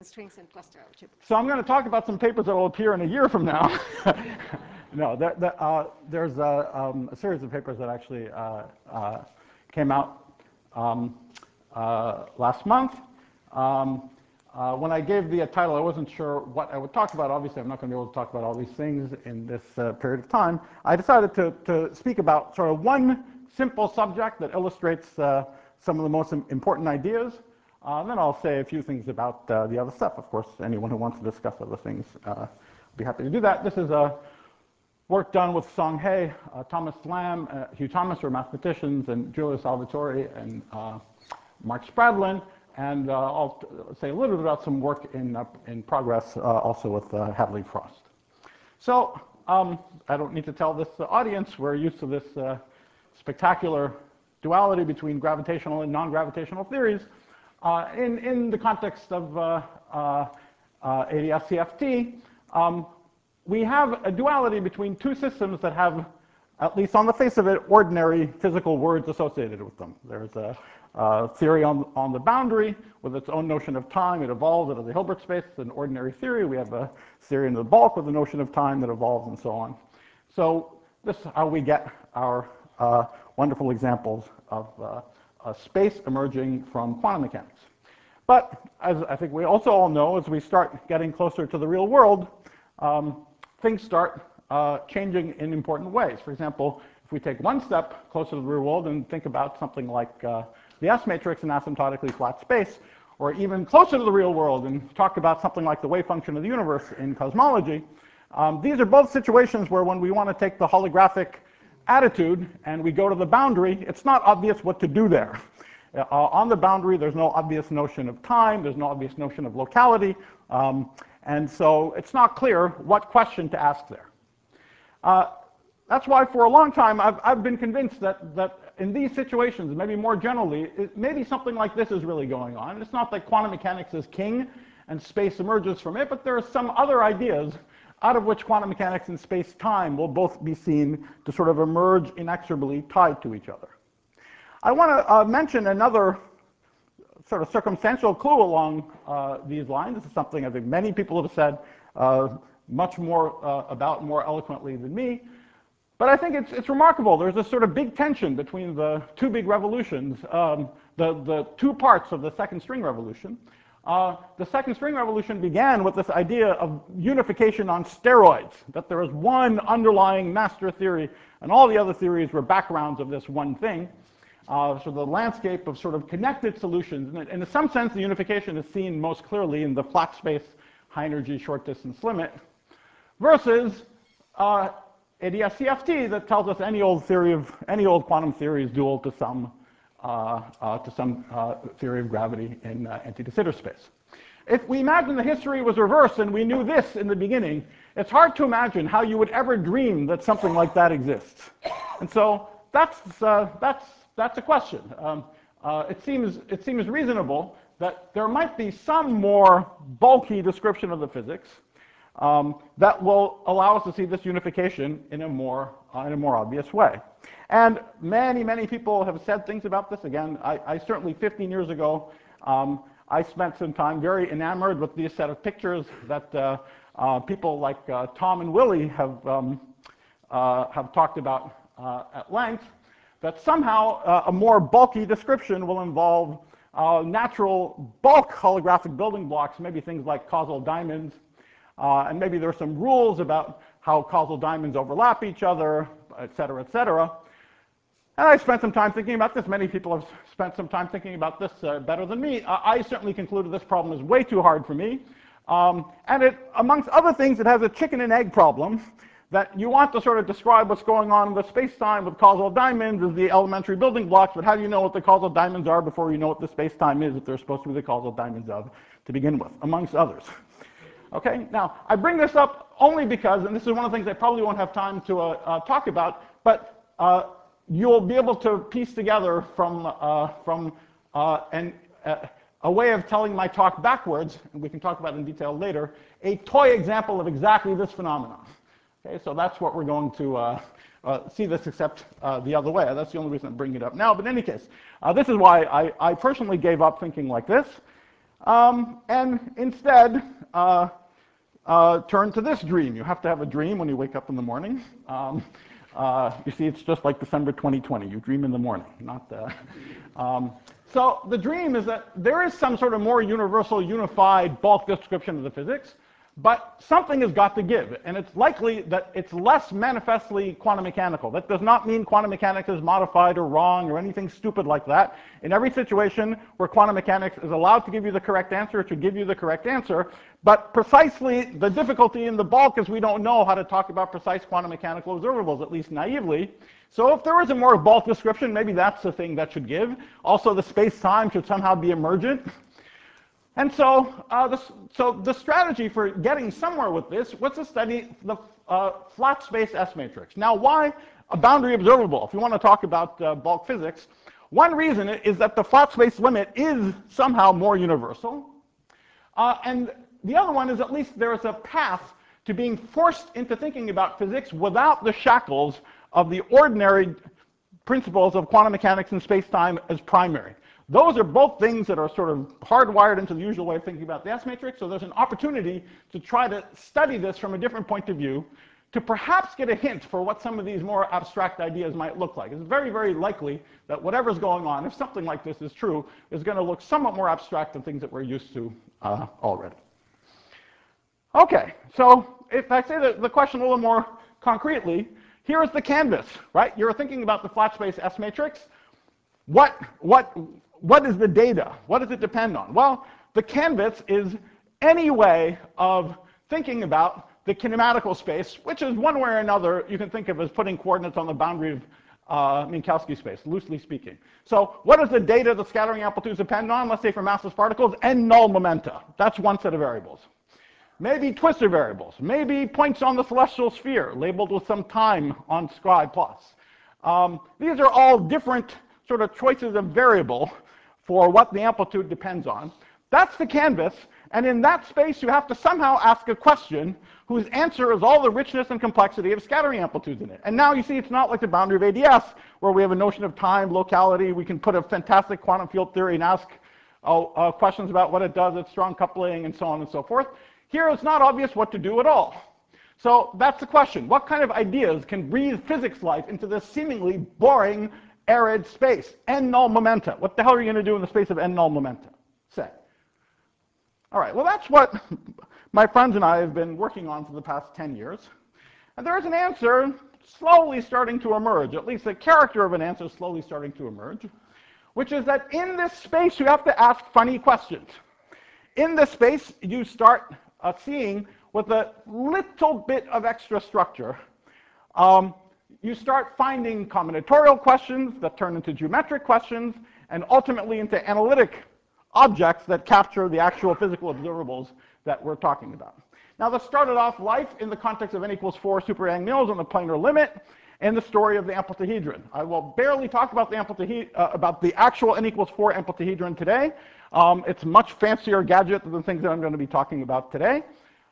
strings and cluster algebra. So I'm going to talk about some papers that will appear in a year from now. No, there's a series of papers that actually came out last month. When I gave the title, I wasn't sure what I would talk about. Obviously, I'm not going to be able to talk about all these things in this period of time. I decided to speak about sort of one simple subject that illustrates some of the most important ideas. Then I'll say a few things about the other stuff. Of course, anyone who wants to discuss other things, I'll be happy to do that. This is work done with Song He, Thomas Lamb, Hugh Thomas are mathematicians, and Giulio Salvatore and Mark Spradlin. And I'll say a little bit about some work in progress also with Hadley Frost. So I don't need to tell this audience, we're used to this spectacular duality between gravitational and non-gravitational theories. In the context of ADS-CFT, we have a duality between two systems that have, at least on the face of it, ordinary physical words associated with them. There's a theory on the boundary with its own notion of time. It evolves out of the Hilbert space. It's an ordinary theory. We have a theory in the bulk with the notion of time that evolves and so on. So this is how we get our wonderful examples of space emerging from quantum mechanics. But as I think we also all know, as we start getting closer to the real world, things start changing in important ways. For example, if we take one step closer to the real world and think about something like the S matrix in asymptotically flat space, or even closer to the real world and talk about something like the wave function of the universe in cosmology, these are both situations where when we want to take the holographic attitude and we go to the boundary, it's not obvious what to do there. On the boundary, there's no obvious notion of time, there's no obvious notion of locality, and so it's not clear what question to ask there. That's why for a long time I've been convinced that in these situations, maybe more generally, maybe something like this is really going on. It's not that quantum mechanics is king and space emerges from it, but there are some other ideas out of which quantum mechanics and space-time will both be seen to sort of emerge inexorably tied to each other. I want to mention another sort of circumstantial clue along these lines. This is something I think many people have said much more about more eloquently than me. But I think it's remarkable. There's a sort of big tension between the two big revolutions, the two parts of the second string revolution. The second string revolution began with this idea of unification on steroids, that there is one underlying master theory, and all the other theories were backgrounds of this one thing. So the landscape of sort of connected solutions, and in some sense the unification is seen most clearly in the flat space high energy short distance limit, versus ADS-CFT that tells us any old quantum theory is dual to some theory of gravity in anti de Sitter space. If we imagine the history was reversed and we knew this in the beginning, it's hard to imagine how you would ever dream that something like that exists. And so that's a question. It seems reasonable that there might be some more bulky description of the physics that will allow us to see this unification in a more obvious way. And many people have said things about this. Again, I certainly 15 years ago, I spent some time very enamored with these set of pictures that people like Tom and Willie have talked about at length, that somehow a more bulky description will involve natural bulk holographic building blocks, maybe things like causal diamonds, and maybe there are some rules about how causal diamonds overlap each other, et cetera, et cetera. And I spent some time thinking about this. Many people have spent some time thinking about this better than me. I certainly concluded this problem is way too hard for me. And it, amongst other things, it has a chicken and egg problem, that you want to sort of describe what's going on in the space-time with causal diamonds as the elementary building blocks, but how do you know what the causal diamonds are before you know what the space-time is that they're supposed to be the causal diamonds of to begin with, amongst others? Okay, now, I bring this up only because, and this is one of the things I probably won't have time to talk about, but you'll be able to piece together from a way of telling my talk backwards, and we can talk about it in detail later, a toy example of exactly this phenomenon. Okay, so that's what we're going to see this, except the other way. That's the only reason I'm bringing it up now. But in any case, this is why I personally gave up thinking like this. And instead, turn to this dream. You have to have a dream when you wake up in the morning. You see, it's just like December 2020. You dream in the morning, not. So the dream is that there is some sort of more universal, unified bulk description of the physics, but something has got to give, and it's likely that it's less manifestly quantum mechanical. That does not mean quantum mechanics is modified or wrong or anything stupid like that. In every situation where quantum mechanics is allowed to give you the correct answer, it should give you the correct answer. But precisely the difficulty in the bulk is we don't know how to talk about precise quantum mechanical observables, at least naively. So if there is a more bulk description, maybe that's the thing that should give. Also, the space-time should somehow be emergent. And so, the strategy for getting somewhere with this was to study the flat space S matrix. Now, why a boundary observable? If you want to talk about bulk physics, one reason is that the flat space limit is somehow more universal. And the other one is at least there is a path to being forced into thinking about physics without the shackles of the ordinary principles of quantum mechanics and space-time as primary. Those are both things that are sort of hardwired into the usual way of thinking about the S matrix, so there's an opportunity to try to study this from a different point of view, to perhaps get a hint for what some of these more abstract ideas might look like. It's very, very likely that whatever's going on, if something like this is true, is going to look somewhat more abstract than things that we're used to already. Okay, so if I say the question a little more concretely, here is the canvas, right? You're thinking about the flat space S matrix. What is the data? What does it depend on? Well, the canvas is any way of thinking about the kinematical space, which is one way or another you can think of as putting coordinates on the boundary of Minkowski space, loosely speaking. So what does the data the scattering amplitudes depend on? Let's say for massless particles, n null momenta. That's one set of variables. Maybe twistor variables. Maybe points on the celestial sphere, labeled with some time on scribe plus. These are all different sort of choices of variable for what the amplitude depends on. That's the canvas, and in that space you have to somehow ask a question whose answer is all the richness and complexity of scattering amplitudes in it. And now you see it's not like the boundary of ADS, where we have a notion of time, locality, we can put a fantastic quantum field theory and ask questions about what it does, its strong coupling, and so on and so forth. Here it's not obvious what to do at all. So that's the question. What kind of ideas can breathe physics life into this seemingly boring, arid space? N null momenta. What the hell are you going to do in the space of n null momenta? Say. All right, well, that's what my friends and I have been working on for the past 10 years. And there is an answer slowly starting to emerge, at least the character of an answer slowly starting to emerge, which is that in this space you have to ask funny questions. In this space, you start seeing with a little bit of extra structure, you start finding combinatorial questions that turn into geometric questions, and ultimately into analytic objects that capture the actual physical observables that we're talking about. Now, this started off life in the context of n equals 4 super Yang-Mills on the planar limit, and the story of the amplituhedron. I will barely talk about the actual n equals 4 amplituhedron today. It's a much fancier gadget than the things that I'm going to be talking about today.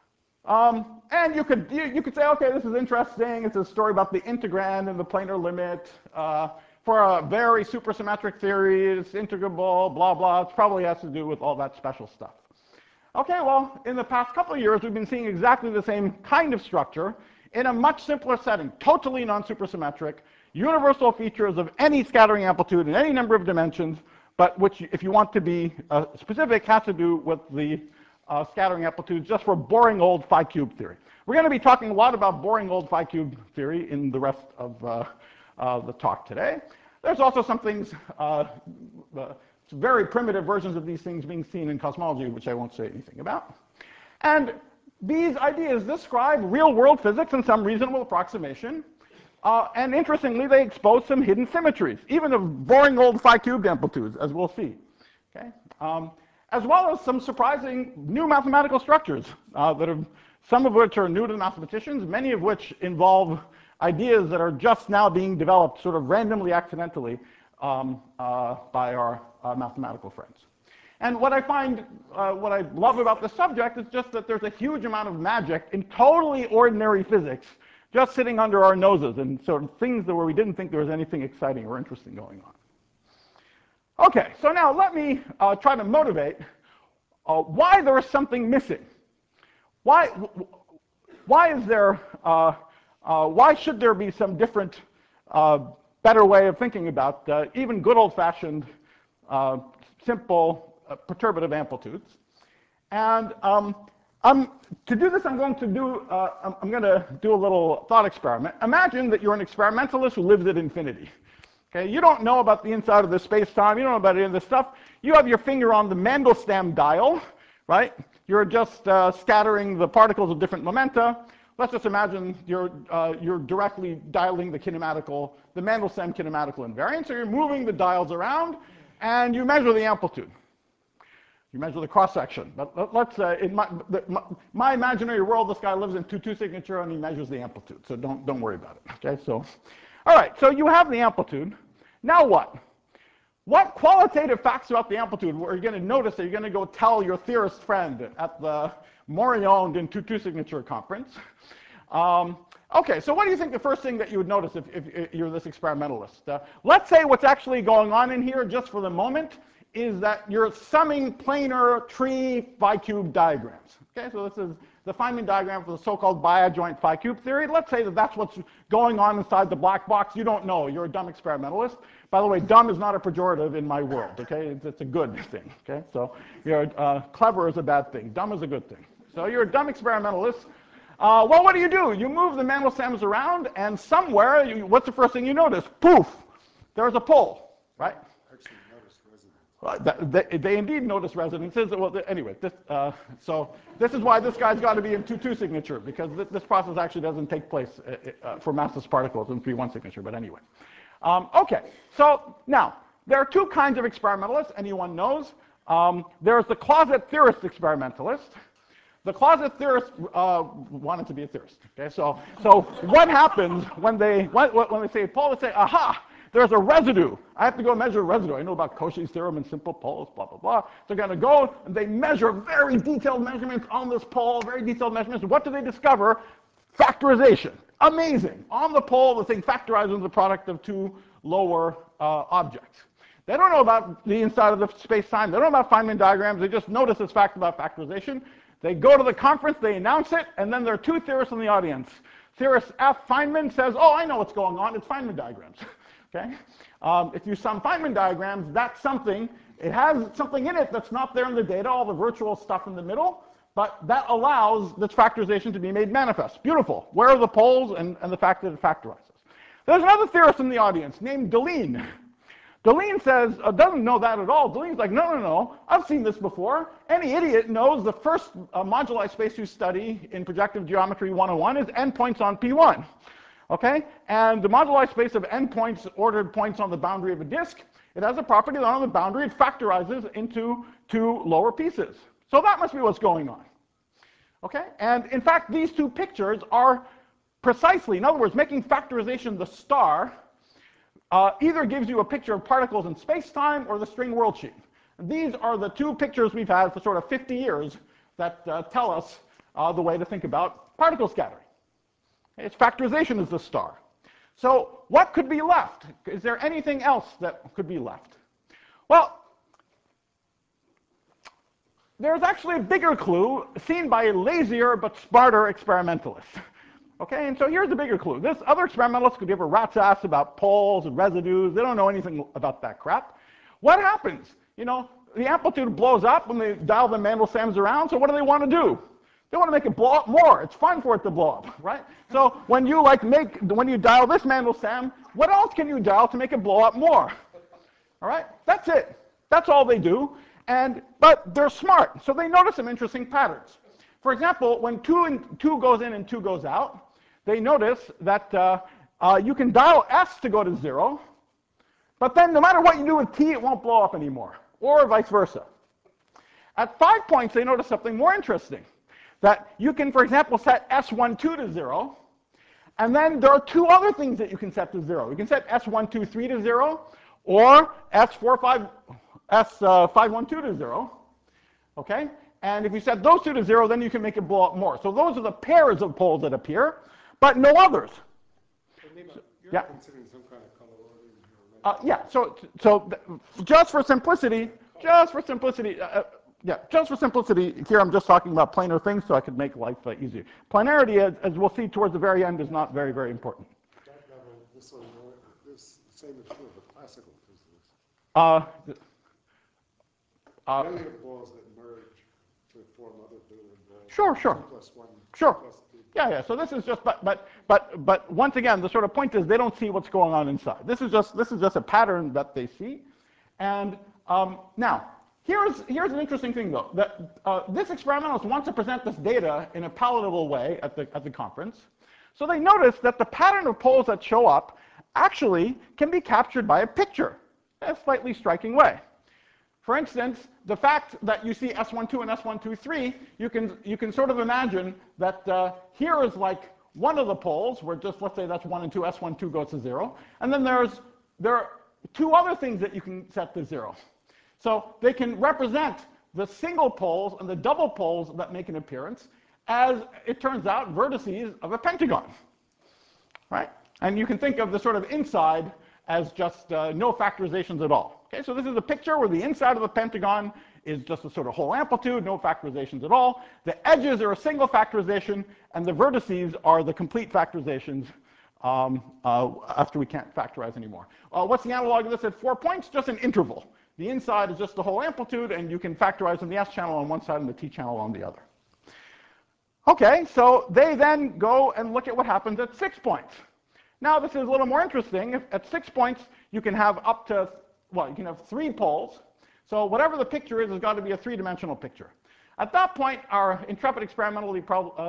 And you could say, okay, this is interesting. It's a story about the integrand and the planar limit. For a very supersymmetric theory, it's integrable, blah, blah. It probably has to do with all that special stuff. Okay, well, in the past couple of years, we've been seeing exactly the same kind of structure in a much simpler setting, totally non-supersymmetric, universal features of any scattering amplitude in any number of dimensions, but which, if you want to be specific, has to do with the scattering amplitudes just for boring old phi cube theory. We're going to be talking a lot about boring old phi cube theory in the rest of the talk today. There's also some things, very primitive versions of these things being seen in cosmology, which I won't say anything about. And these ideas describe real-world physics in some reasonable approximation. And interestingly, they expose some hidden symmetries, even of boring old phi cubed amplitudes, as we'll see. Okay? As well as some surprising new mathematical structures, some of which are new to the mathematicians, many of which involve ideas that are just now being developed sort of randomly, accidentally, by our mathematical friends. And what I find, what I love about this subject is just that there's a huge amount of magic in totally ordinary physics just sitting under our noses, and sort of things where we didn't think there was anything exciting or interesting going on. Okay, so now let me try to motivate why there is something missing. Why is there, why should there be some different, better way of thinking about even good old-fashioned, simple perturbative amplitudes? And to do this, I'm going to do a little thought experiment. Imagine that you're an experimentalist who lives at infinity. Okay, you don't know about the inside of the space-time. You don't know about any of this stuff. You have your finger on the Mandelstam dial, right? You're just scattering the particles of different momenta. Let's just imagine you're directly dialing the Mandelstam kinematical invariant. So you're moving the dials around, and you measure the amplitude. You measure the cross-section. But let's in my imaginary world, this guy lives in 2-2 signature, and he measures the amplitude. So don't worry about it. Okay, so. All right, so you have the amplitude. Now what? What qualitative facts about the amplitude are you going to notice that you're going to go tell your theorist friend at the Morillon in 2-2 signature conference? Okay, so what do you think the first thing that you would notice if you're this experimentalist? Let's say what's actually going on in here, just for the moment, is that you're summing planar tree phi cube diagrams. Okay, so this is the Feynman diagram for the so-called bi-adjoint phi cube theory. Let's say that that's what's going on inside the black box. You don't know. You're a dumb experimentalist. By the way, dumb is not a pejorative in my world. Okay, it's a good thing. Okay, so you're clever is a bad thing. Dumb is a good thing. So you're a dumb experimentalist. Well, what do? You move the Mandelstams around, and somewhere, what's the first thing you notice? Poof! There's a pole, right? They indeed notice resonances. Well, anyway, so this is why this guy's got to be in 2-2 signature, because this process actually doesn't take place for massless particles in 3-1 signature. But anyway, okay. So now there are two kinds of experimentalists. Anyone knows? There's the closet theorist experimentalist. The closet theorist wanted to be a theorist. Okay, so what happens when they say pole? They say, aha! There's a residue. I have to go measure a residue. I know about Cauchy's theorem and simple poles, blah, blah, blah. They're going to go and they measure very detailed measurements on this pole, very detailed measurements. What do they discover? Factorization. Amazing. On the pole, the thing factorizes into the product of two lower objects. They don't know about the inside of the space-time. They don't know about Feynman diagrams. They just notice this fact about factorization. They go to the conference, they announce it, and then there are two theorists in the audience. Theorist F. Feynman says, oh, I know what's going on. It's Feynman diagrams. Okay? If you sum Feynman diagrams, that's something. It has something in it that's not there in the data, all the virtual stuff in the middle, but that allows this factorization to be made manifest. Beautiful. Where are the poles and the fact that it factorizes? There's another theorist in the audience named Deligne. Deligne says, doesn't know that at all. Deligne's like, no, I've seen this before. Any idiot knows the first moduli space you study in projective geometry 101 is endpoints on P1. Okay? And the moduli space of endpoints, ordered points on the boundary of a disk, it has a property that on the boundary it factorizes into two lower pieces. So that must be what's going on. Okay? And in fact, these two pictures are precisely, in other words, making factorization the star either gives you a picture of particles in space-time or the string world sheet. And these are the two pictures we've had for sort of 50 years that tell us the way to think about particle scattering. Its factorization is the star. So what could be left? Is there anything else that could be left? Well, there's actually a bigger clue seen by a lazier but smarter experimentalist. Okay, and so here's the bigger clue. This other experimentalists could give a rat's ass about poles and residues. They don't know anything about that crap. What happens? You know, the amplitude blows up when they dial the Mandelstams around, so what do they want to do? They want to make it blow up more. It's fun for it to blow up, right? So when you when you dial this Mandelstam, what else can you dial to make it blow up more? All right, that's it. That's all they do. But they're smart, so they notice some interesting patterns. For example, when 2 goes in and 2 goes out, they notice that you can dial S to go to 0, but then no matter what you do with T, it won't blow up anymore, or vice versa. At 5 points, they notice something more interesting. That you can, for example, set S12 to 0, and then there are two other things that you can set to 0. You can set S123 to 0, or S512 to 0, okay? And if you set those two to 0, then you can make it blow up more. So those are the pairs of poles that appear, but no others. You're considering some kind of color ordering here. Yeah, so just for simplicity, yeah, just for simplicity, here I'm just talking about planar things so I could make life easier. Planarity, as we'll see towards the very end, is not very, very important. That level, this same is true of the classical physics. Billiard balls that merge to form other billiard balls. Sure. 2+1. Sure. 2+2. Yeah. So this is just, but once again, the sort of point is they don't see what's going on inside. This is just a pattern that they see, and now here's an interesting thing though. That this experimentalist wants to present this data in a palatable way at the conference, so they notice that the pattern of poles that show up actually can be captured by a picture in a slightly striking way. For instance, the fact that you see S12 and S123, you can sort of imagine that here is like one of the poles, where just let's say that's 1 and 2, S12 goes to 0, and then there are two other things that you can set to 0. So they can represent the single poles and the double poles that make an appearance as, it turns out, vertices of a pentagon, right? And you can think of the sort of inside as just no factorizations at all. Okay, so this is a picture where the inside of the pentagon is just a sort of whole amplitude, no factorizations at all. The edges are a single factorization, and the vertices are the complete factorizations after we can't factorize anymore. What's the analog of this at 4 points? Just an interval. The inside is just the whole amplitude, and you can factorize in the S channel on one side and the T channel on the other. Okay, so they then go and look at what happens at 6 points. Now this is a little more interesting. At 6 points, you can have up to, well, you can have 3 poles. So whatever the picture is, has got to be a 3-dimensional picture. At that point, our intrepid experimentalist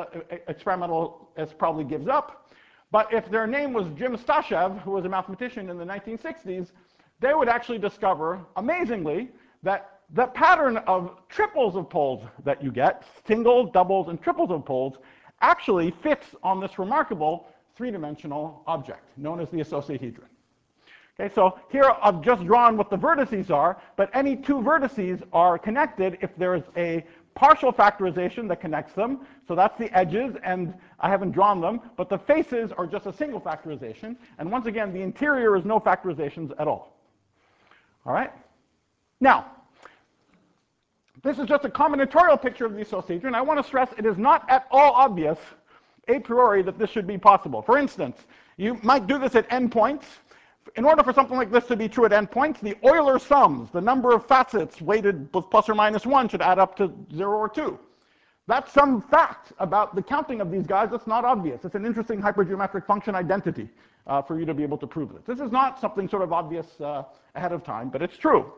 probably gives up. But if their name was Jim Stashev, who was a mathematician in the 1960s, they would actually discover, amazingly, that the pattern of triples of poles that you get, singles, doubles, and triples of poles, actually fits on this remarkable 3-dimensional object known as the icosahedron. Okay, so here I've just drawn what the vertices are, but any two vertices are connected if there's a partial factorization that connects them. So that's the edges, and I haven't drawn them, but the faces are just a single factorization. And once again, the interior is no factorizations at all. All right? Now, this is just a combinatorial picture of the icosahedron. I want to stress it is not at all obvious a priori that this should be possible. For instance, you might do this at n points. In order for something like this to be true at n points, the Euler sums, the number of facets weighted with plus or minus 1, should add up to 0 or 2. That's some fact about the counting of these guys that's not obvious. It's an interesting hypergeometric function identity for you to be able to prove this. This is not something sort of obvious ahead of time, but it's true.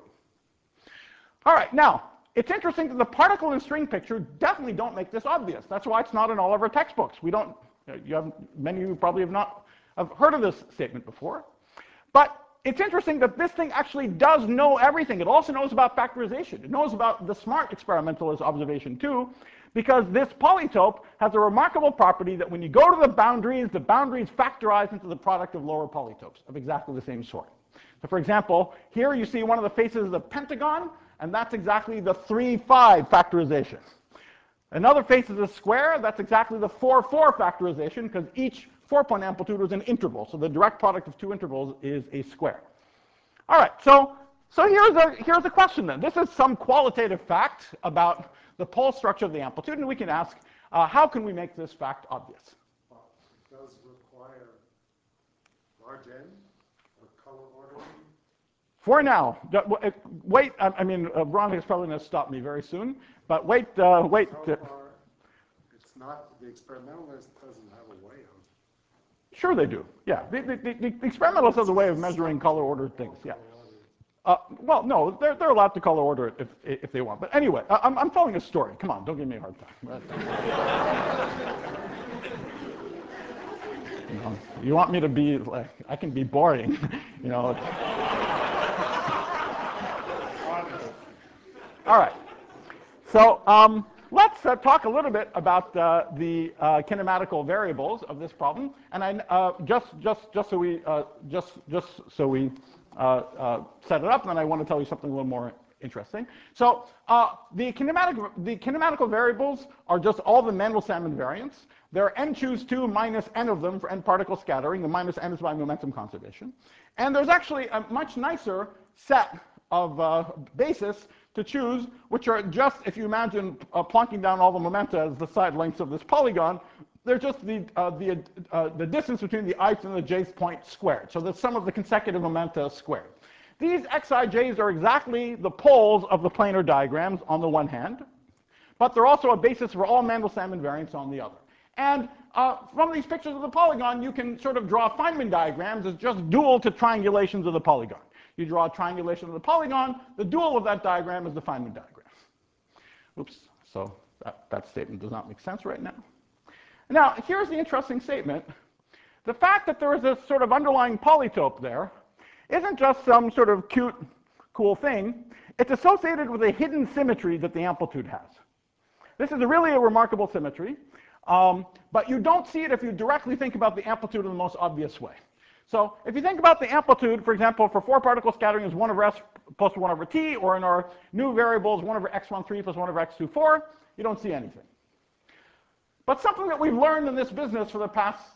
All right, now, it's interesting that the particle and string picture definitely don't make this obvious. That's why it's not in all of our textbooks. Many of you probably have heard of this statement before. But it's interesting that this thing actually does know everything. It also knows about factorization. It knows about the smart experimentalist observation too, because this polytope has a remarkable property that when you go to the boundaries factorize into the product of lower polytopes of exactly the same sort. So for example, here you see one of the faces of the pentagon, and that's exactly the 3-5 factorization. Another face is a square, that's exactly the 4-4 factorization, because each 4-point amplitude was an interval, so the direct product of two intervals is a square. All right, so here's a question then. This is some qualitative fact about the pole structure of the amplitude, and we can ask, how can we make this fact obvious? Well, it does require large N or color ordering. For now, wait. I mean, Veronica is probably going to stop me very soon, but wait. So far, it's not. The experimentalist doesn't have a way of. Sure, they do. Yeah, the experimentalist has a way of measuring color ordered things. Yeah. Well, no, they're allowed to color order it if they want. But anyway, I'm telling a story. Come on, don't give me a hard time. You want me to be like, I can be boring, you know. All right. So let's talk a little bit about the kinematical variables of this problem. And just so we set it up, then I want to tell you something a little more interesting. So the kinematical variables are just all the Mandel-Salmon invariants. There are n choose 2 minus n of them for n particle scattering. The minus n is by momentum conservation. And there's actually a much nicer set of basis to choose, which are just, if you imagine plonking down all the momenta as the side lengths of this polygon, they're just the distance between the ith and the jth point squared. So the sum of the consecutive momenta squared. These xij's are exactly the poles of the planar diagrams on the one hand, but they're also a basis for all Mandelstam invariants on the other. And from these pictures of the polygon, you can sort of draw Feynman diagrams as just dual to triangulations of the polygon. You draw a triangulation of the polygon, the dual of that diagram is the Feynman diagram. Oops, so that statement does not make sense right now. Now, here's the interesting statement. The fact that there is this sort of underlying polytope there isn't just some sort of cute, cool thing. It's associated with a hidden symmetry that the amplitude has. This is really a remarkable symmetry, but you don't see it if you directly think about the amplitude in the most obvious way. So if you think about the amplitude, for example, for 4-particle scattering is 1 over s plus 1 over t, or in our new variables, 1 over x13 plus 1 over x24, you don't see anything. But something that we've learned in this business for the past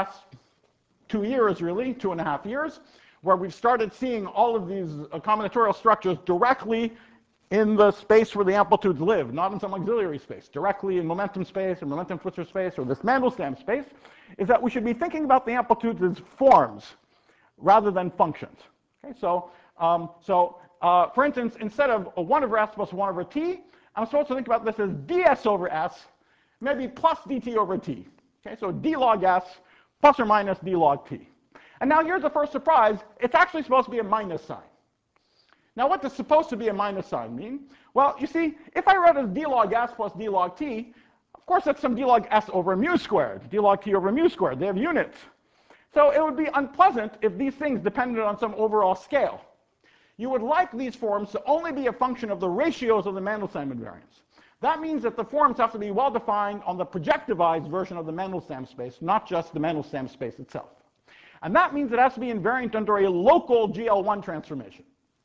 2 years, really, 2.5 years, where we've started seeing all of these combinatorial structures directly in the space where the amplitudes live, not in some auxiliary space, directly in momentum space or momentum twistor space or this Mandelstam space, is that we should be thinking about the amplitudes as forms rather than functions. Okay, so for instance, instead of a 1 over s plus 1 over t, I'm supposed to think about this as ds over s, maybe plus dt over t. Okay, so d log s plus or minus d log t. And now here's the first surprise. It's actually supposed to be a minus sign. Now, what does supposed to be a minus sign mean? Well, you see, if I wrote as d log s plus d log t, of course that's some d log s over mu squared, d log t over mu squared. They have units. So it would be unpleasant if these things depended on some overall scale. You would like these forms to only be a function of the ratios of the Mandelstam invariants. That means that the forms have to be well defined on the projectivized version of the Mandelstam space, not just the Mandelstam space itself. And that means it has to be invariant under a local GL1 transformation.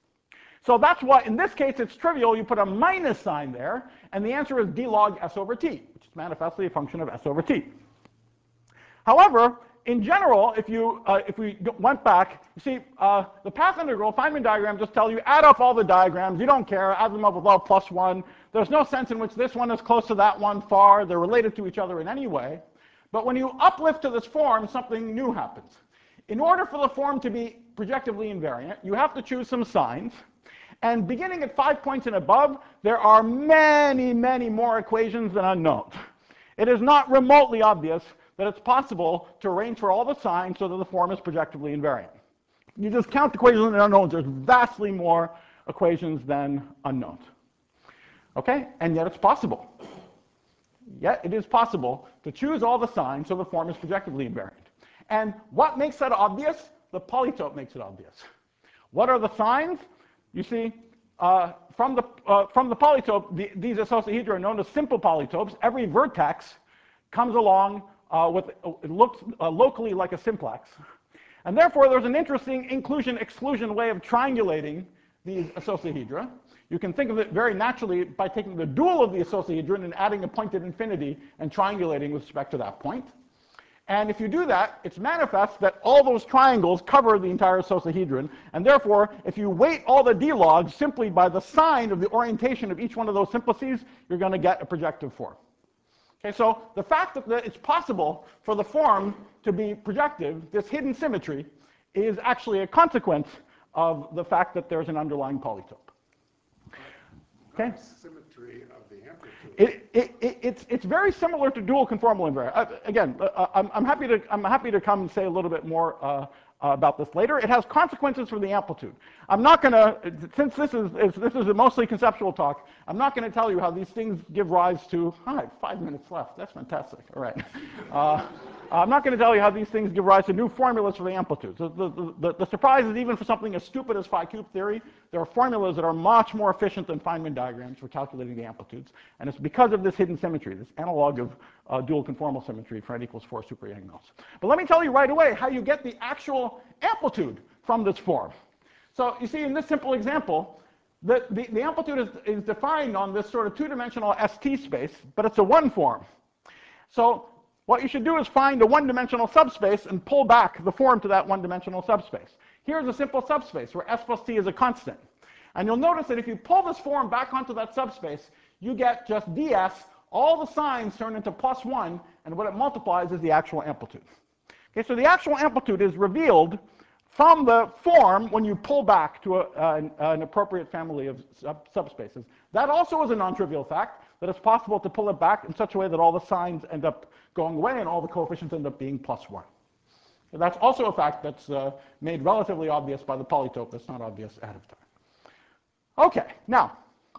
So that's why, in this case, it's trivial. You put a minus sign there, and the answer is d log s over t, which is manifestly a function of s over t. However, in general, if we went back, you see, the path integral Feynman diagram just tells you add up all the diagrams. You don't care. Add them up with all plus 1. There's no sense in which this one is close to that one far. They're related to each other in any way. But when you uplift to this form, something new happens. In order for the form to be projectively invariant, you have to choose some signs. And beginning at 5 points and above, there are many, many more equations than unknowns. It is not remotely obvious that it's possible to arrange for all the signs so that the form is projectively invariant. You just count equations and unknowns. There's vastly more equations than unknowns. Okay? And yet it's possible. Yet it is possible to choose all the signs so the form is projectively invariant. And what makes that obvious? The polytope makes it obvious. What are the signs? You see, from the polytope, these icosahedra are known as simple polytopes. Every vertex comes along it looks locally like a simplex. And therefore, there's an interesting inclusion-exclusion way of triangulating these icosahedra. You can think of it very naturally by taking the dual of the icosahedron and adding a point at infinity and triangulating with respect to that point. And if you do that, it's manifest that all those triangles cover the entire icosahedron, and therefore, if you weight all the d-logs simply by the sign of the orientation of each one of those simplices, you're going to get a projective form. Okay, so the fact that it's possible for the form to be projective, this hidden symmetry, is actually a consequence of the fact that there's an underlying polytope. Okay? Symmetry of the amplitude. It's very similar to dual conformal invariant. Again, I'm happy to come and say a little bit more about this later. It has consequences for the amplitude. I'm not going to, since this is a mostly conceptual talk, I'm not going to tell you how these things give rise to. Hi, 5 minutes left. That's fantastic. All right. I'm not going to tell you how these things give rise to new formulas for the amplitudes. The surprise is even for something as stupid as phi cube theory, there are formulas that are much more efficient than Feynman diagrams for calculating the amplitudes. And it's because of this hidden symmetry, this analog of dual conformal symmetry for n equals 4 super Yang-Mills. But let me tell you right away how you get the actual amplitude from this form. So you see in this simple example, the amplitude is defined on this sort of two-dimensional ST space, but it's a one form. So what you should do is find a one-dimensional subspace and pull back the form to that one-dimensional subspace. Here's a simple subspace where s plus t is a constant. And you'll notice that if you pull this form back onto that subspace, you get just ds, all the signs turn into +1, and what it multiplies is the actual amplitude. Okay, so the actual amplitude is revealed from the form when you pull back to an appropriate family of subspaces. That also is a non-trivial fact, that it's possible to pull it back in such a way that all the signs end up going away and all the coefficients end up being +1. So that's also a fact that's made relatively obvious by the polytope. It's not obvious ahead of time. Okay, now,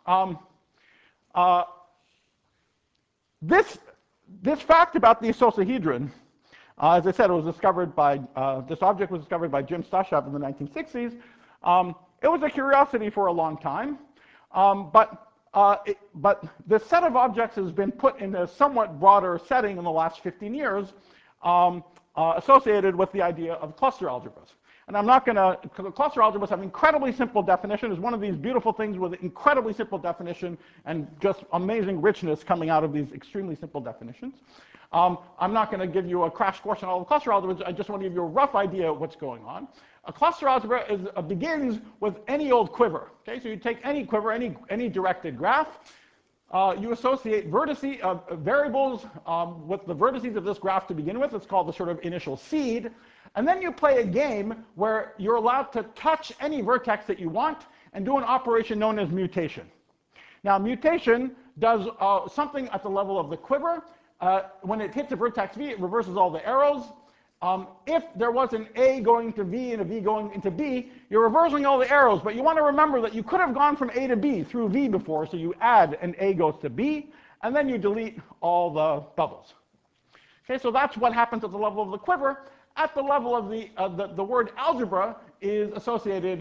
this fact about the icosahedron, as I said, it was discovered by, this object was discovered by Jim Stashev in the 1960s. It was a curiosity for a long time, but the set of objects has been put in a somewhat broader setting in the last 15 years, associated with the idea of cluster algebras. And I'm not going to, cluster algebras have incredibly simple definition. It's one of these beautiful things with incredibly simple definition and just amazing richness coming out of these extremely simple definitions. I'm not going to give you a crash course on all the cluster algebras. I just want to give you a rough idea of what's going on. A cluster algebra begins with any old quiver. Okay, so you take any quiver, any directed graph. You associate variables with the vertices of this graph to begin with. It's called the sort of initial seed. And then you play a game where you're allowed to touch any vertex that you want and do an operation known as mutation. Now, mutation does something at the level of the quiver. When it hits a vertex V, it reverses all the arrows. If there was an A going to V and a V going into B, you're reversing all the arrows, but you want to remember that you could have gone from A to B through V before, so you add an A goes to B, and then you delete all the bubbles. Okay, so that's what happens at the level of the quiver. At the level of the word algebra is associated,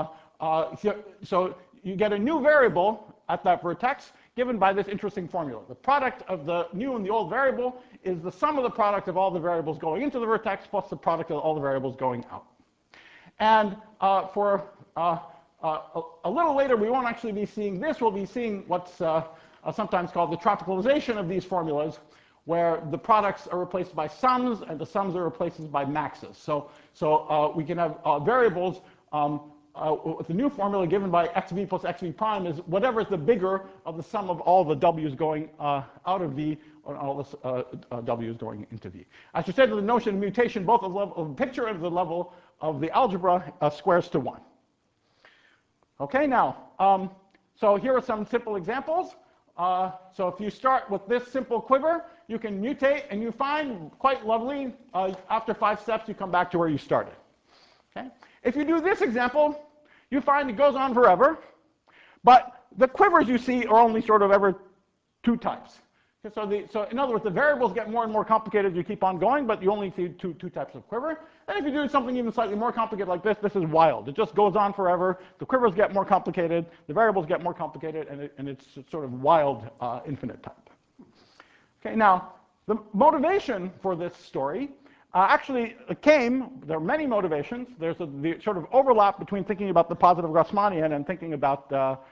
so you get a new variable at that vertex given by this interesting formula. The product of the new and the old variable is the sum of the product of all the variables going into the vertex plus the product of all the variables going out. And for a little later, we won't actually be seeing this. We'll be seeing what's sometimes called the tropicalization of these formulas, where the products are replaced by sums and the sums are replaced by maxes. So we can have variables with the new formula given by xv plus xv prime is whatever is the bigger of the sum of all the w's going out of V or all the w's going into V. As you said, the notion of mutation, both at the level of the picture and the level of the algebra, squares to 1. Okay, now, so here are some simple examples. So if you start with this simple quiver, you can mutate, and you find quite lovely, after 5 steps, you come back to where you started. Okay? If you do this example, you find it goes on forever, but the quivers you see are only sort of ever 2 types. Okay, so in other words, the variables get more and more complicated as you keep on going, but you only see two types of quiver. And if you do something even slightly more complicated like this, this is wild. It just goes on forever. The quivers get more complicated, the variables get more complicated, and it's sort of wild infinite type. Okay, now, the motivation for this story actually came, there are many motivations. There's the sort of overlap between thinking about the positive Grassmannian and thinking about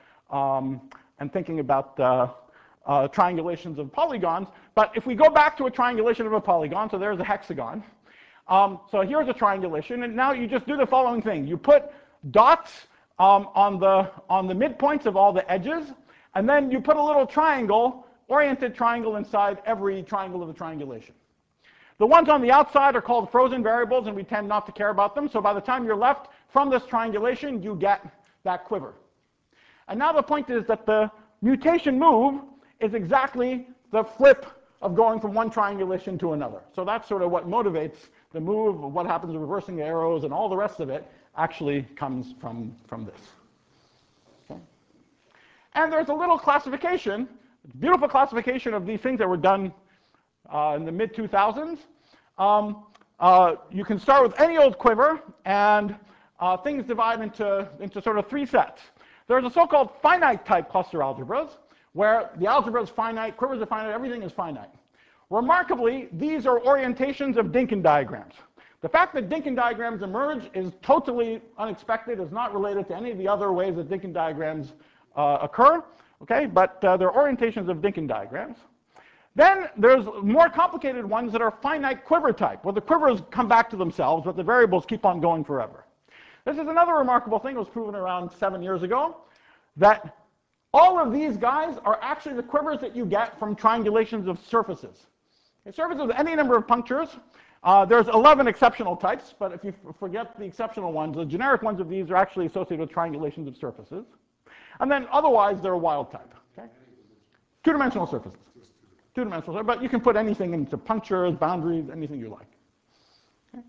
triangulations of polygons. But if we go back to a triangulation of a polygon, so there's a hexagon. So here's a triangulation, and now you just do the following thing. You put dots on the midpoints of all the edges, and then you put a little triangle, oriented triangle inside every triangle of the triangulation. The ones on the outside are called frozen variables, and we tend not to care about them. So by the time you're left from this triangulation, you get that quiver. And now the point is that the mutation move is exactly the flip of going from one triangulation to another. So that's sort of what motivates the move. What happens with reversing the arrows and all the rest of it actually comes from this. Okay. And there's a little classification, beautiful classification of these things that were done in the mid-2000s. You can start with any old quiver, and things divide into sort of 3 sets. There's a so-called finite type cluster algebras, where the algebra is finite, quivers are finite, everything is finite. Remarkably, these are orientations of Dynkin diagrams. The fact that Dynkin diagrams emerge is totally unexpected, is not related to any of the other ways that Dynkin diagrams occur, okay? But they're orientations of Dynkin diagrams. Then there's more complicated ones that are finite quiver type, where the quivers come back to themselves, but the variables keep on going forever. This is another remarkable thing that was proven around 7 years ago. that all of these guys are actually the quivers that you get from triangulations of surfaces. Okay, surfaces with any number of punctures. There's 11 exceptional types, but if you forget the exceptional ones, the generic ones of these are actually associated with triangulations of surfaces. And then otherwise, they're a wild type. Okay? Two-dimensional surfaces. Two-dimensional, but you can put anything into punctures, boundaries, anything you like. Okay?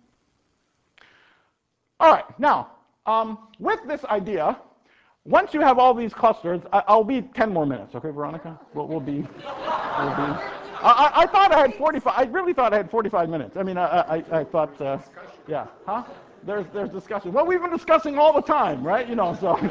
All right, now, with this idea, once you have all these clusters, I'll be 10 more minutes, okay, Veronica? We'll be I thought I had 45. I really thought I had 45 minutes. I mean, I thought, yeah, huh? There's discussion. Well, we've been discussing all the time, right? You know, so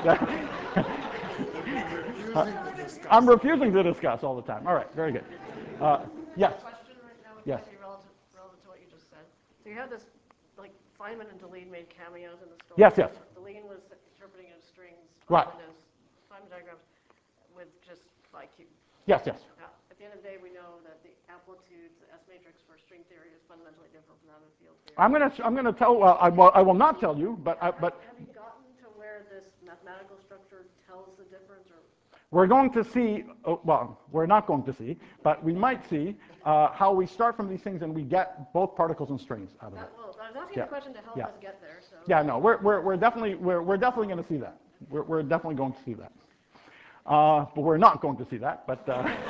I'm refusing to discuss all the time. All right, very good. Yes. Question right now would Yes. be relevant to what you just said. So you had this, like, Feynman and Deligne made cameos in the story. Yes, yes. Deligne was interpreting it as strings, Right. Feynman as Feynman diagrams with just phi cube. Yes, yes. Now, at the end of the day, we know that the amplitudes, the S matrix for string theory is fundamentally different from that of field theory. I'm gonna tell. Well, I will not tell you, but Have you gotten to where this mathematical structure tells the difference, or? we're going to see. Well, we're not going to see, but we might see how we start from these things and we get both particles and strings out of it. Well, I was asking Yeah. the question to help Yeah. us get there. So. Yeah, no, we're definitely going to see that. We're definitely going to see that. But we're not going to see that. But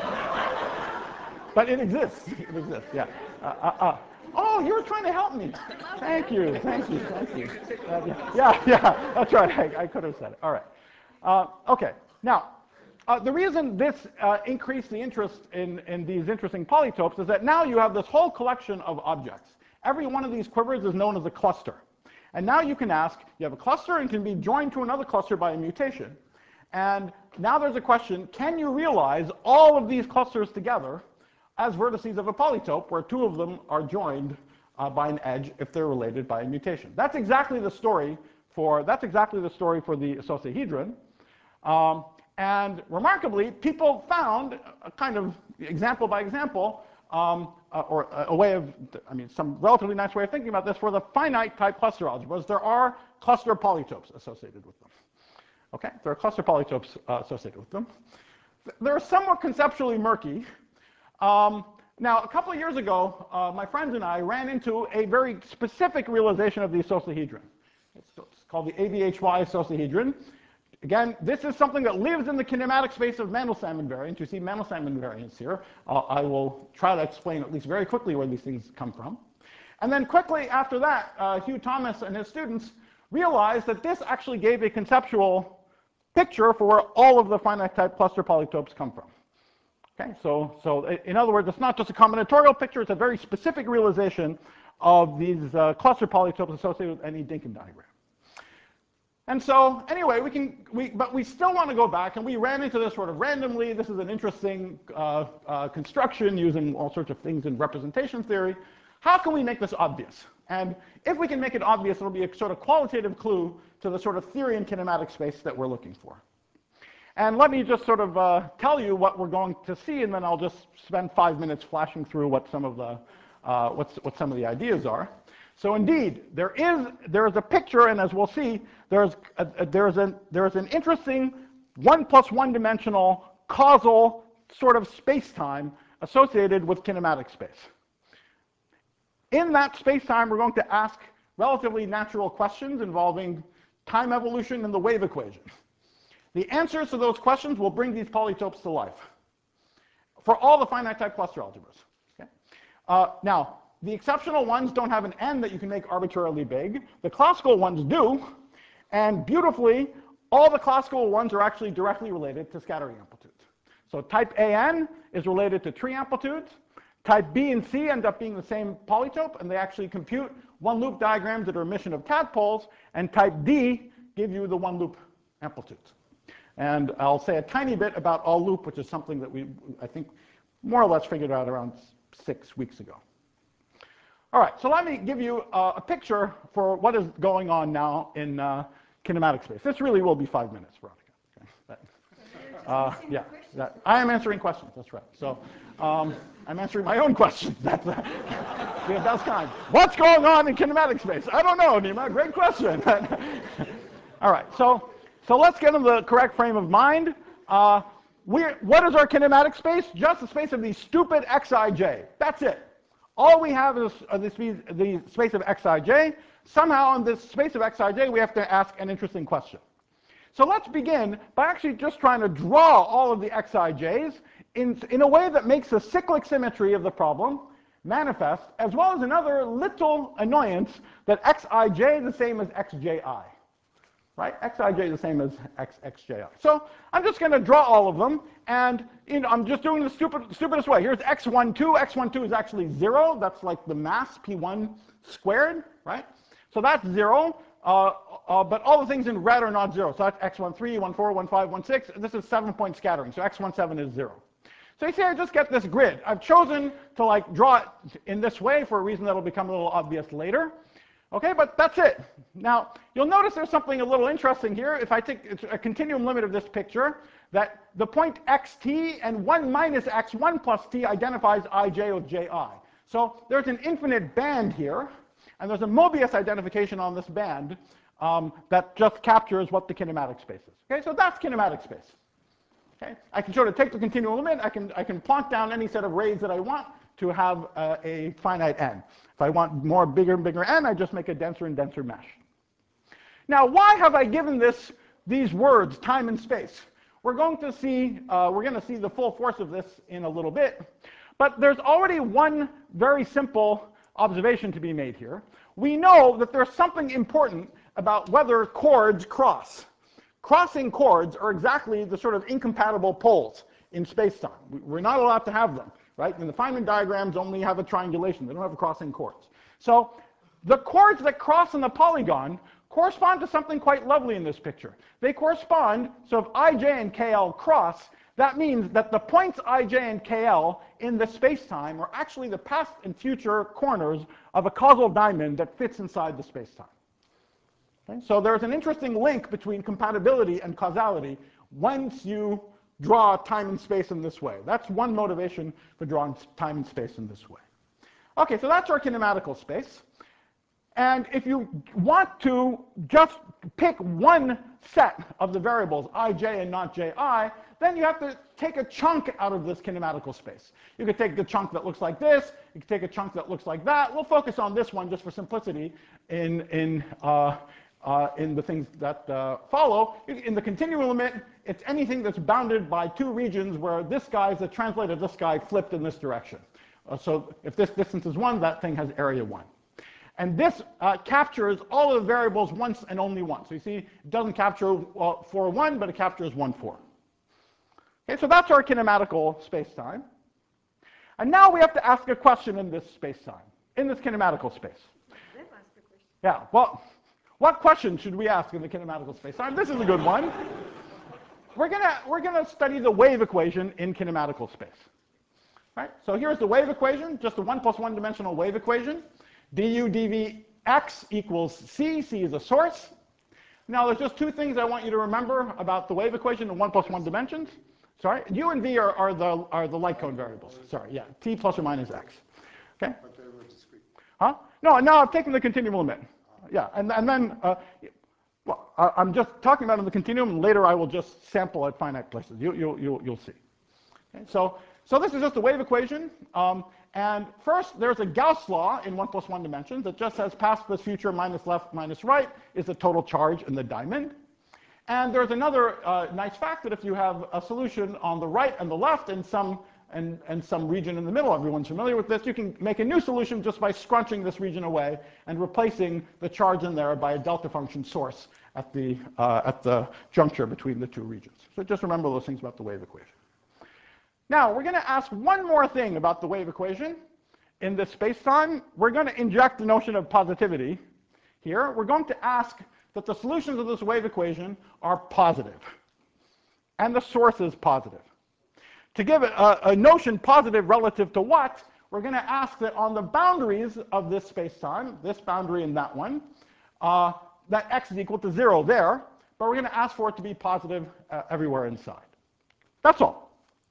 but it exists. It exists. Yeah. Oh, you were trying to help me. Thank you. Thank you. Thank you. Yeah. That's right. I could have said it. All right. Okay. Now, the reason this increased the interest in these interesting polytopes is that now you have this whole collection of objects. Every one of these quivers is known as a cluster. And now you can ask, you have a cluster and can be joined to another cluster by a mutation. And now there's a question, can you realize all of these clusters together as vertices of a polytope where two of them are joined by an edge if they're related by a mutation? That's exactly the story for the icosahedron. And remarkably, people found a kind of example by example, or a way of, some relatively nice way of thinking about this for the finite type cluster algebras. There are cluster polytopes associated with them. Okay, there are cluster polytopes associated with them. They're somewhat conceptually murky. Now, a couple of years ago, my friends and I ran into a very specific realization of the icosahedron. It's called the ABHY icosahedron. Again, this is something that lives in the kinematic space of Mandelstam invariants. You see Mandelstam invariants here. I will try to explain at least very quickly where these things come from. And then quickly after that, Hugh Thomas and his students realized that this actually gave a conceptual picture for where all of the finite type cluster polytopes come from. Okay, so in other words, it's not just a combinatorial picture, it's a very specific realization of these cluster polytopes associated with any Dynkin diagram. And so anyway, but we still want to go back, and we ran into this sort of randomly. This is an interesting construction using all sorts of things in representation theory. How can we make this obvious? And if we can make it obvious, it'll be a sort of qualitative clue to the sort of theory in kinematic space that we're looking for. And let me just sort of tell you what we're going to see, and then I'll just spend 5 minutes flashing through what some of the what some of the ideas are. So indeed, there is a picture, and as we'll see, there is an interesting 1+1 dimensional causal sort of space-time associated with kinematic space. In that space-time, we're going to ask relatively natural questions involving time evolution and the wave equation. The answers to those questions will bring these polytopes to life for all the finite type cluster algebras. Okay? Now, the exceptional ones don't have an n that you can make arbitrarily big. The classical ones do, and beautifully, all the classical ones are actually directly related to scattering amplitudes. So type AN is related to tree amplitudes. Type B and C end up being the same polytope, and they actually compute one-loop diagrams that are emission of tadpoles, and type D give you the one-loop amplitudes. And I'll say a tiny bit about all-loop, which is something that I think, more or less figured out around 6 weeks ago. All right, so let me give you a picture for what is going on now in kinematic space. This really will be 5 minutes, Veronica. Okay. Yeah, I am answering questions, that's right. So I'm answering my own questions. That's kind. What's going on in kinematic space? I don't know, Nima, great question. All right, so So let's get in the correct frame of mind. What is our kinematic space? Just the space of the stupid xij. That's it. All we have is the space of xij. Somehow in this space of xij, we have to ask an interesting question. So let's begin by actually just trying to draw all of the xij's in a way that makes the cyclic symmetry of the problem manifest, as well as another little annoyance that xij is the same as xji. Right? Xij is the same as xji. So I'm just going to draw all of them, and I'm just doing the stupidest way. Here's x12. x12 is actually 0. That's like the mass, p1 squared, right? So that's 0, but all the things in red are not 0. So that's x13, 14, 15, 16. This is 7-point scattering, so x17 is 0. So you see, I just get this grid. I've chosen to draw it in this way for a reason that will become a little obvious later. Okay, but that's it. Now, you'll notice there's something a little interesting here. If I take a continuum limit of this picture, that the point xt and 1 minus x1 plus t identifies ij of ji. So there's an infinite band here, and there's a Mobius identification on this band that just captures what the kinematic space is. Okay, so that's kinematic space. Okay, I can sort of take the continuum limit. I can plonk down any set of rays that I want to have a finite n. If I want more bigger and bigger n, I just make a denser and denser mesh. Now, why have I given these words, time and space? We're going to see the full force of this in a little bit, but there's already one very simple observation to be made here. We know that there's something important about whether chords cross. Crossing chords are exactly the sort of incompatible poles in space-time. We're not allowed to have them. Right? And the Feynman diagrams only have a triangulation. They don't have crossing chords. So the chords that cross in the polygon correspond to something quite lovely in this picture. They correspond, so if ij and kl cross, that means that the points ij and kl in the space-time are actually the past and future corners of a causal diamond that fits inside the space-time. Okay? So there's an interesting link between compatibility and causality once you draw time and space in this way. That's one motivation for drawing time and space in this way. Okay, so that's our kinematical space. And if you want to just pick one set of the variables, ij and not ji, then you have to take a chunk out of this kinematical space. You could take the chunk that looks like this. You could take a chunk that looks like that. We'll focus on this one just for simplicity in the things that follow. In the continuum limit, it's anything that's bounded by two regions where this guy is the translate of this guy flipped in this direction. So if this distance is 1, that thing has area 1. And this captures all of the variables once and only once. So you see, it doesn't capture 4, 1, but it captures 1, 4. Okay, so that's our kinematical space-time. And now we have to ask a question in this space-time, in this kinematical space. Then ask the question. Yeah, well, what question should we ask in the kinematical space-time? This is a good one. We're gonna study the wave equation in kinematical space. Right? So here's the wave equation, just a 1 plus 1 dimensional wave equation. du dv x equals c. C is a source. Now there's just two things I want you to remember about the wave equation in 1 plus 1 dimensions. Sorry, u and v are the light cone variables. Sorry, yeah, t plus or minus x. Okay. But they were discrete. Huh? No, now I'm taking the continuum limit. Yeah, and then well, I'm just talking about in the continuum, and later I will just sample at finite places. You'll see. Okay, so this is just a wave equation. And first, there's a Gauss law in 1 plus 1 dimensions that just says past plus future minus left minus right is the total charge in the diamond. And there's another nice fact that if you have a solution on the right and the left and some region in the middle, everyone's familiar with this, you can make a new solution just by scrunching this region away and replacing the charge in there by a delta function source at the juncture between the two regions. So just remember those things about the wave equation. Now, we're going to ask one more thing about the wave equation in this space-time. We're going to inject the notion of positivity here. We're going to ask that the solutions of this wave equation are positive, and the source is positive. To give a notion positive relative to what, we're going to ask that on the boundaries of this space-time, this boundary and that one, that x is equal to 0 there, but we're going to ask for it to be positive everywhere inside. That's all.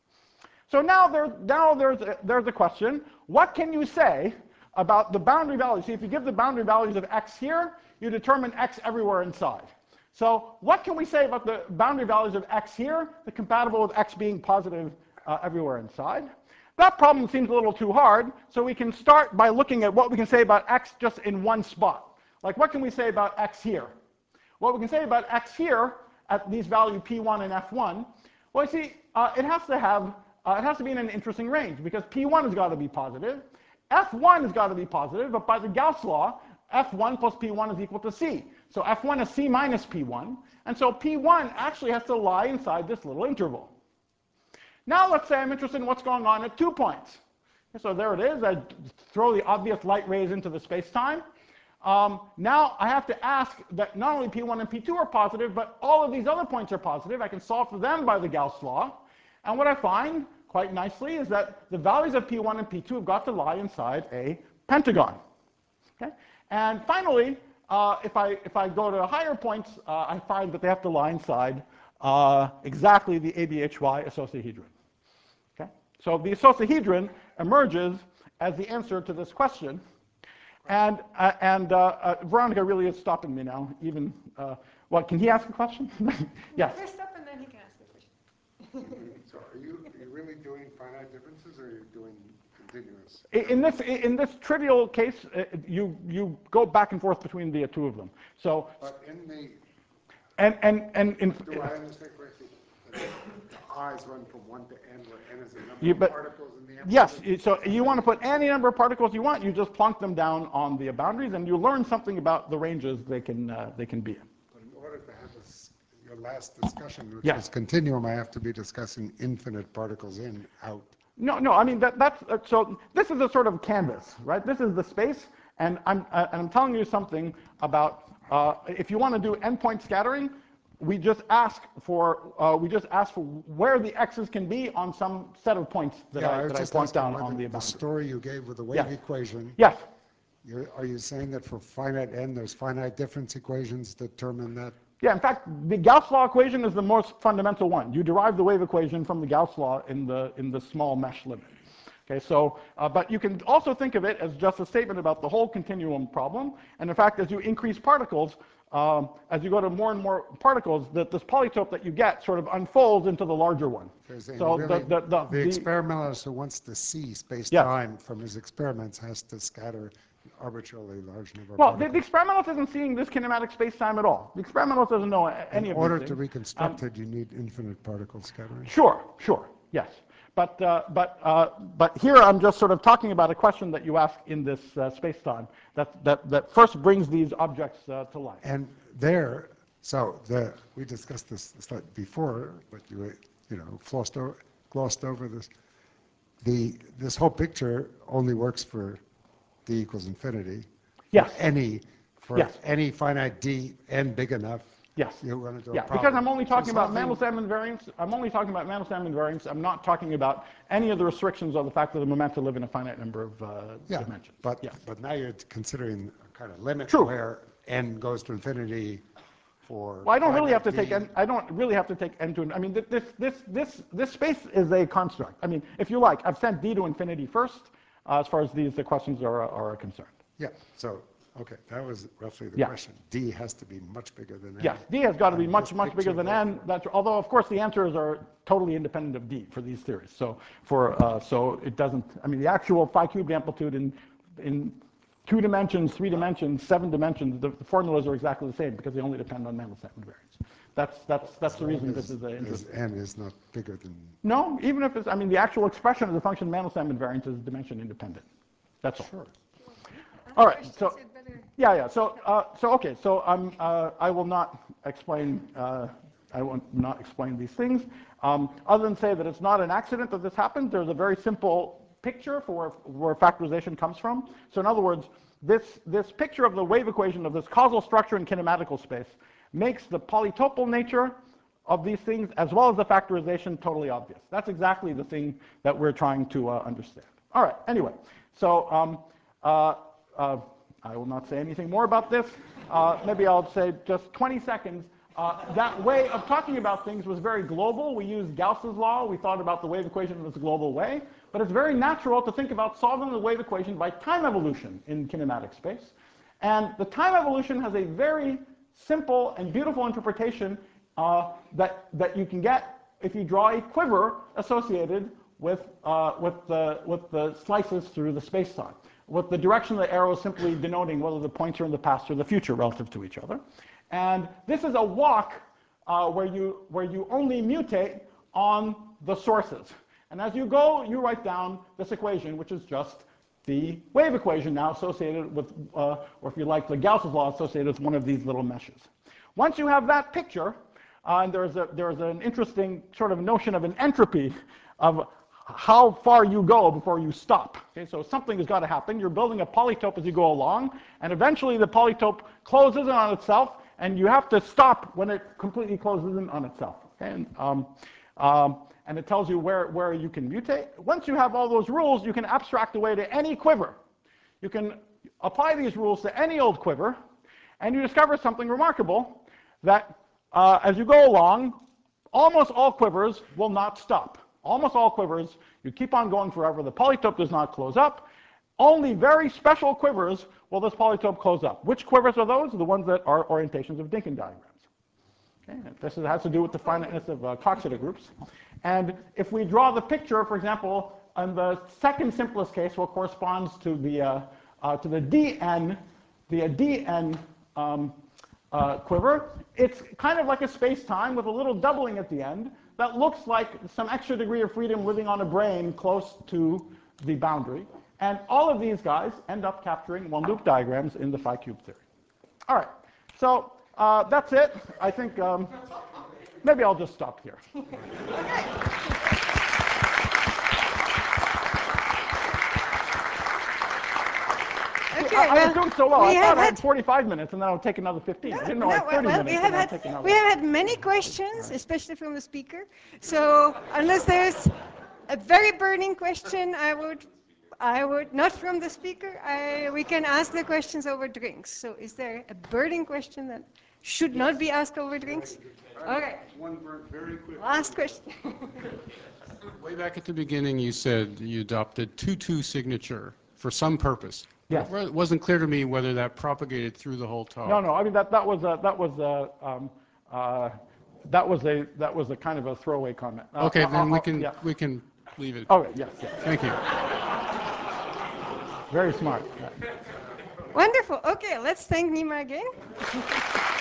So now there's a question. What can you say about the boundary values? See, if you give the boundary values of x here, you determine x everywhere inside. So what can we say about the boundary values of x here, that compatible with x being positive everywhere inside? That problem seems a little too hard, so we can start by looking at what we can say about x just in one spot. Like, what can we say about x here? What we can say about x here at these values p1 and f1, well, you see, it has to be in an interesting range, because p1 has got to be positive, f1 has got to be positive, but by the Gauss law, f1 plus p1 is equal to c. So f1 is c minus p1, and so p1 actually has to lie inside this little interval. Now let's say I'm interested in what's going on at 2 points. So there it is. I throw the obvious light rays into the space-time. Now I have to ask that not only p1 and p2 are positive, but all of these other points are positive. I can solve for them by the Gauss law. And what I find, quite nicely, is that the values of p1 and p2 have got to lie inside a pentagon. Okay? And finally, if I go to higher points, I find that they have to lie inside exactly the ABHY isosahedron. Okay? So the isosahedron emerges as the answer to this question. And Veronica really is stopping me now. Even, what, can he ask a question? Yes. First up, and then he can ask a question. So are you really doing finite differences, or are you doing continuous? In this trivial case, you go back and forth between the two of them. So, But in the, in, do I understand correctly? The i's run from 1 to n, where n is the number You- of but- particles in the yes, amplitude? so you want to put any number of particles you want, you just plonk them down on the boundaries, and you learn something about the ranges they can be in. But in order to have this, your last discussion, which Yeah. is continuum, I have to be discussing infinite particles in, out. No, I mean, that's, so this is a sort of canvas, right? This is the space, and I'm telling you something about, if you want to do endpoint scattering, we just ask for where the x's can be on some set of points that I just plonk asking down whether on the the boundary. story you gave with the wave Yes. equation, Yes. are you saying that for finite n, there's finite difference equations determine that? Yeah, in fact, the Gauss law equation is the most fundamental one. You derive the wave equation from the Gauss law in the small mesh limit. Okay, so, but you can also think of it as just a statement about the whole continuum problem. And in fact, as you increase particles, as you go to more and more particles, this polytope that you get sort of unfolds into the larger one. So really, the experimentalist who wants to see space-time from his experiments has to scatter an arbitrarily large number of Well, particles. the experimentalist isn't seeing this kinematic space-time at all. The experimentalist doesn't know any of these things. In order to reconstruct it, you need infinite particle scattering. Sure, yes. But here I'm just sort of talking about a question that you ask in this space-time that first brings these objects to life. And we discussed this before, but you glossed over this. This whole picture only works for d equals infinity. Yes. For any finite d, n big enough. Yes. You run into a Yeah, problem. because I'm only talking So about Mandel-Salmon invariance. I'm only talking about Mandel-Salmon invariance. I'm not talking about any of the restrictions of the fact that the momenta live in a finite number of dimensions. But now you're considering a kind of limit True. where n goes to infinity for. Well, I don't really have to finite take d. n. I don't really have to take n to. I mean, this space is a construct. I mean, if you like, I've sent d to infinity first, as far as these questions are concerned. Yeah. So. Okay, that was roughly the Yeah. question. D has to be much bigger than n. Yes, d has got to be And much, this much bigger picture than goes n. Although, of course, the answers are totally independent of d for these theories. So so it doesn't. I mean, the actual phi cubed amplitude in 2 dimensions, 3 dimensions, 7 dimensions, the formulas are exactly the same because they only depend on Mandel-Salmon invariance. That's the reason this is interesting. N is not bigger than. No, even if it's. I mean, the actual expression of the function Mandel-Salmon invariance is dimension independent. That's all. Sure. All right. So. Yeah. So okay. So I will not explain. I will not explain these things, other than say that it's not an accident that this happened. There's a very simple picture for where factorization comes from. So in other words, this picture of the wave equation of this causal structure in kinematical space makes the polytopal nature of these things as well as the factorization totally obvious. That's exactly the thing that we're trying to understand. All right. Anyway, so. I will not say anything more about this. Maybe I'll say just 20 seconds. That way of talking about things was very global. We used Gauss's law. We thought about the wave equation in this global way. But it's very natural to think about solving the wave equation by time evolution in kinematic space. And the time evolution has a very simple and beautiful interpretation that you can get if you draw a quiver associated with the slices through the space-time, with the direction of the arrow simply denoting whether the points are in the past or the future relative to each other. And this is a walk where you only mutate on the sources. And as you go, you write down this equation, which is just the wave equation now associated with, or if you like, the Gauss's law associated with one of these little meshes. Once you have that picture, and there's an interesting sort of notion of an entropy of how far you go before you stop. Okay, so something has got to happen. You're building a polytope as you go along, and eventually the polytope closes in on itself, and you have to stop when it completely closes in on itself. Okay? And it tells you where you can mutate. Once you have all those rules, you can abstract away to any quiver. You can apply these rules to any old quiver, and you discover something remarkable, that as you go along, almost all quivers will not stop. Almost all quivers, you keep on going forever. The polytope does not close up. Only very special quivers will this polytope close up. Which quivers are those? The ones that are orientations of Dynkin diagrams. Okay? This has to do with the finiteness of Coxeter groups. And if we draw the picture, for example, in the second simplest case, what corresponds to the dn, quiver, it's kind of like a space-time with a little doubling at the end that looks like some extra degree of freedom living on a brane close to the boundary. And all of these guys end up capturing one-loop diagrams in the phi-cube theory. All right, so that's it. I think maybe I'll just stop here. Okay, I was doing so well. I thought I had had 45 minutes, and then I would take another 15. I didn't know I had 30 minutes. we have had many questions, especially from the speaker. So unless there's a very burning question, I would not from the speaker. We can ask the questions over drinks. So is there a burning question that should not be asked over drinks? Okay. One very quick. Last question. Way back at the beginning, you said you adopted 2-2 signature for some purpose. Yes. It wasn't clear to me whether that propagated through the whole talk. No. I mean that was a kind of a throwaway comment. Okay, then yeah. we can leave it. Okay. Yes. Thank you. Very smart. Wonderful. Okay, let's thank Nima again.